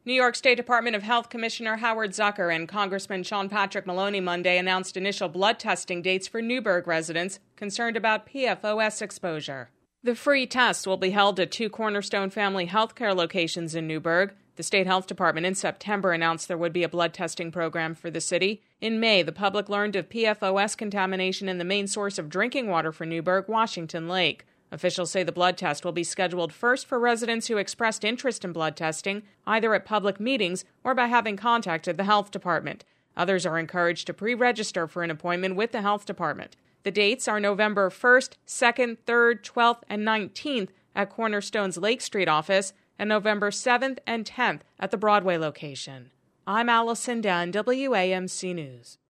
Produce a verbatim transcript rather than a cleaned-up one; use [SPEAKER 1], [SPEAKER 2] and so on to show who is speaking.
[SPEAKER 1] New York State Department of Health Commissioner Howard Zucker and Congressman Sean Patrick Maloney Monday announced initial blood testing dates for Newburgh residents concerned about P F O S exposure. The free test will be held at two Cornerstone Family Healthcare locations in Newburgh. The State Health Department in September announced there would be a blood testing program for the city. In May, the public learned of P F O S contamination in the main source of drinking water for Newburgh, Washington Lake. Officials say the blood test will be scheduled first for residents who expressed interest in blood testing, either at public meetings or by having contacted the health department. Others are encouraged to pre-register for an appointment with the health department. The dates are November first, second, third, twelfth, and nineteenth at Cornerstone's Lake Street office and November seventh and tenth at the Broadway location. I'm Allison Dunn, W A M C News.